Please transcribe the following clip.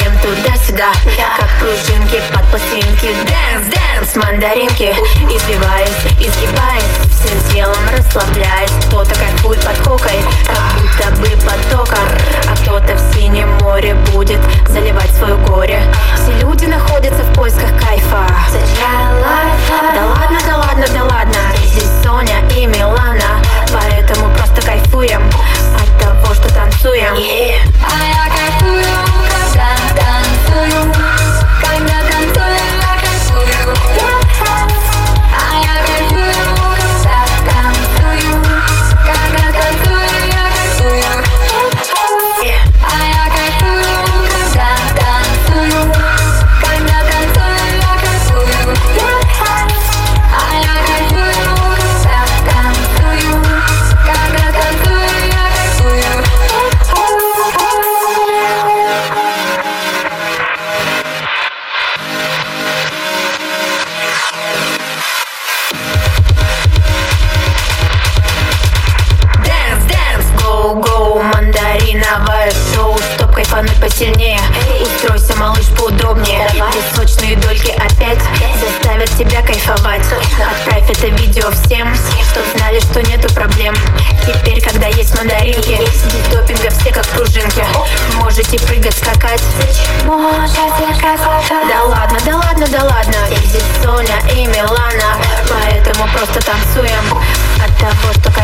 Двигаем туда-сюда, как пружинки под пластинки. Dance, dance, мандаринки. Извиваясь, изгибаясь, всем телом расслабляясь. Кто-то кайфует под хукой, как будто бы потоком, а кто-то в синем море будет заливать свое горе. Все люди находятся в поисках кайфа. Да ладно, да ладно, да ладно. Здесь Соня и Милана, поэтому просто кайфуем от того, что танцуем. А я кайфую, когда танцую. Когда танцую, я кайфую. А я кайфую, когда танцую. Когда танцую, я кайфую. А я кайфую, когда танцую. Когда танцую, я кайфую. А я кайфую, когда танцую. Когда танцую, я кайфую. Dance, dance, go, go, мандариновое шоу, чтоб кайфануть посильнее. Устройся, малыш, поудобнее. Песочные дольки опять заставят тебя кайфовать. Отправь это видео всем, чтоб знали, что нету проблем. Теперь, когда есть мандаринки, без допинга все как пружинки. Можете прыгать, скакать. Да ладно, да ладно, да ладно. Здесь Соня и Милана, поэтому просто танцуем от того, что